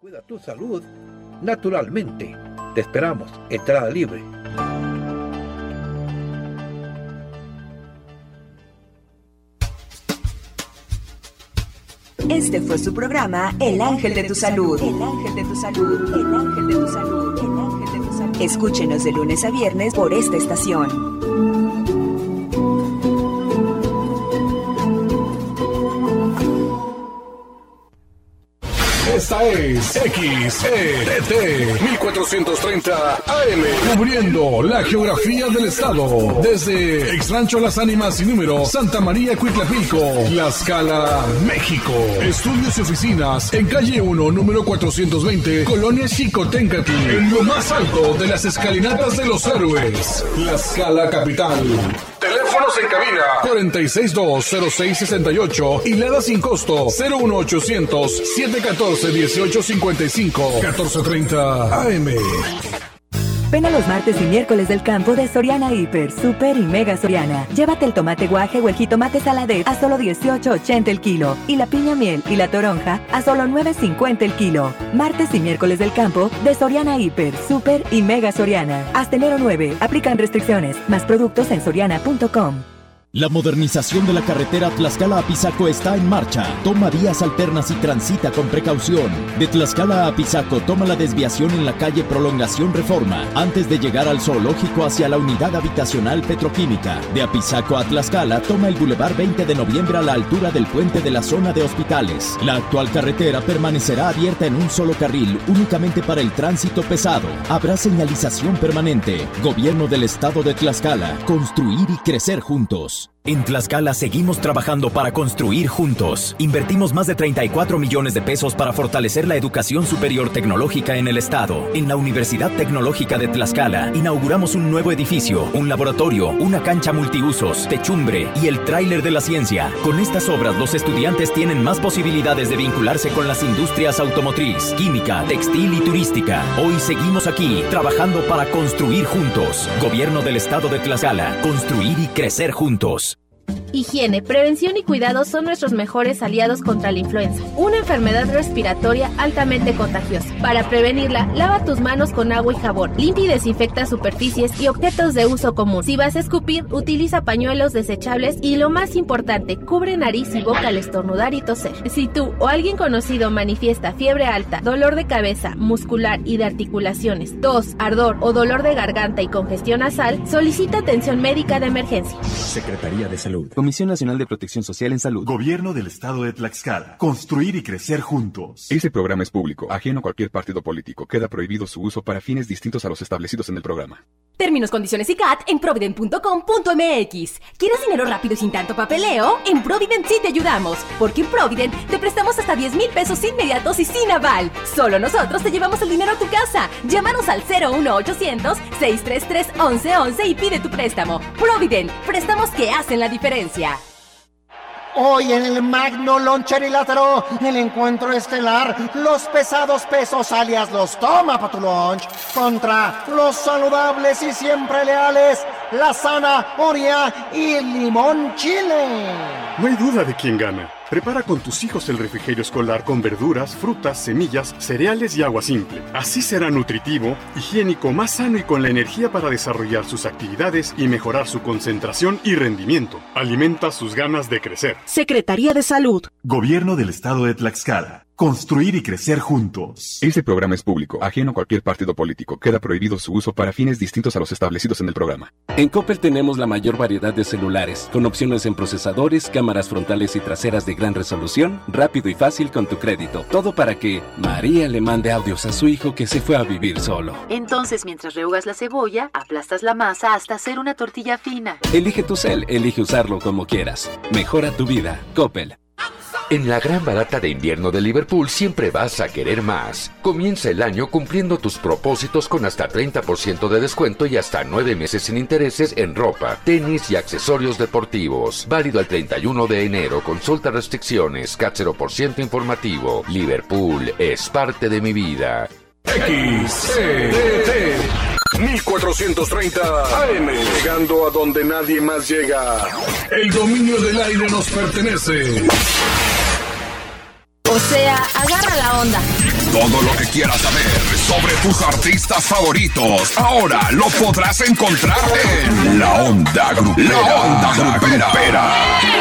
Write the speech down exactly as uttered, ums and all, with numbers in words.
Cuida tu salud naturalmente. Te esperamos. Entrada libre. Este fue su programa El Ángel de tu Salud. El Ángel de tu Salud. El Ángel de tu Salud. El Ángel de tu Salud. Escúchenos de lunes a viernes por esta estación. Esta es X E T T mil cuatrocientos treinta A M, cubriendo la geografía del estado, desde Ex Rancho Las Ánimas y número Santa María Cuitlapilco, Tlaxcala, México. Estudios y oficinas en calle uno, número cuatrocientos veinte, Colonia Xicoténcatl, en lo más alto de las escalinatas de los héroes, Tlaxcala capital. Teléfonos en cabina cuarenta y seis dos cero seis sesenta y ocho y Lada sin costo cero uno ochocientos setecientos catorce dieciocho cincuenta y cinco, catorce treinta A M. Ven a los martes y miércoles del campo de Soriana Hiper, Super y Mega Soriana. Llévate el tomate guaje o el jitomate saladet a solo dieciocho ochenta el kilo y la piña miel y la toronja a solo nueve cincuenta el kilo. Martes y miércoles del campo de Soriana Hiper, Super y Mega Soriana. Hasta enero nueve. Aplican restricciones. Más productos en soriana punto com. La modernización de la carretera Tlaxcala-Apizaco está en marcha. Toma vías alternas y transita con precaución. De Tlaxcala a Apizaco, toma la desviación en la calle Prolongación Reforma, antes de llegar al zoológico hacia la unidad habitacional petroquímica. De Apizaco a Tlaxcala, toma el Boulevard veinte de noviembre a la altura del puente de la zona de hospitales. La actual carretera permanecerá abierta en un solo carril, únicamente para el tránsito pesado. Habrá señalización permanente. Gobierno del Estado de Tlaxcala. Construir y crecer juntos. En Tlaxcala seguimos trabajando para construir juntos. Invertimos más de treinta y cuatro millones de pesos para fortalecer la educación superior tecnológica en el estado. En la Universidad Tecnológica de Tlaxcala inauguramos un nuevo edificio, un laboratorio, una cancha multiusos, techumbre y el tráiler de la ciencia. Con estas obras los estudiantes tienen más posibilidades de vincularse con las industrias automotriz, química, textil y turística. Hoy seguimos aquí trabajando para construir juntos. Gobierno del Estado de Tlaxcala. Construir y crecer juntos. Higiene, prevención y cuidado son nuestros mejores aliados contra la influenza, una enfermedad respiratoria altamente contagiosa. Para prevenirla, lava tus manos con agua y jabón, limpia y desinfecta superficies y objetos de uso común. Si vas a escupir, utiliza pañuelos desechables y, lo más importante, cubre nariz y boca al estornudar y toser. Si tú o alguien conocido manifiesta fiebre alta, dolor de cabeza, muscular y de articulaciones, tos, ardor o dolor de garganta y congestión nasal, solicita atención médica de emergencia. Secretaría de Salud. Comisión Nacional de Protección Social en Salud. Gobierno del Estado de Tlaxcala. Construir y crecer juntos. Este programa es público, ajeno a cualquier partido político. Queda prohibido su uso para fines distintos a los establecidos en el programa. Términos, condiciones y C A T en provident punto com punto m x. ¿Quieres dinero rápido y sin tanto papeleo? En Provident sí te ayudamos, porque en Provident te prestamos hasta diez mil pesos inmediatos y sin aval. Solo nosotros te llevamos el dinero a tu casa. Llámanos al cero uno ochocientos, seiscientos treinta y tres, once once y pide tu préstamo. Provident, préstamos que hacen la diferencia. Hoy en el Magno Loncher y Lázaro, el encuentro estelar, los pesados pesos alias los toma pa' tu lunch, contra los saludables y siempre leales, la zanahoria y el limón chile. No hay duda de quién gana. Prepara con tus hijos el refrigerio escolar con verduras, frutas, semillas, cereales y agua simple. Así será nutritivo, higiénico, más sano y con la energía para desarrollar sus actividades y mejorar su concentración y rendimiento. Alimenta sus ganas de crecer. Secretaría de Salud. Gobierno del Estado de Tlaxcala. Construir y crecer juntos. Este programa es público, ajeno a cualquier partido político. Queda prohibido su uso para fines distintos a los establecidos en el programa. En Coppel tenemos la mayor variedad de celulares, con opciones en procesadores, cámaras frontales y traseras de gran resolución, rápido y fácil con tu crédito. Todo para que María le mande audios a su hijo que se fue a vivir solo. Entonces, mientras rehogas la cebolla, aplastas la masa hasta hacer una tortilla fina. Elige tu cel, elige usarlo como quieras. Mejora tu vida. Coppel. En la gran barata de invierno de Liverpool siempre vas a querer más. Comienza el año cumpliendo tus propósitos con hasta treinta por ciento de descuento y hasta nueve meses sin intereses en ropa, tenis y accesorios deportivos. Válido al treinta y uno de enero. Consulta restricciones. C A T cero por ciento informativo. Liverpool es parte de mi vida. X E T T mil cuatrocientos treinta A M, llegando a donde nadie más llega. El dominio del aire nos pertenece. O sea, agarra la onda. Todo lo que quieras saber sobre tus artistas favoritos, ahora lo podrás encontrar en La Onda Grupera. La Onda Grupera.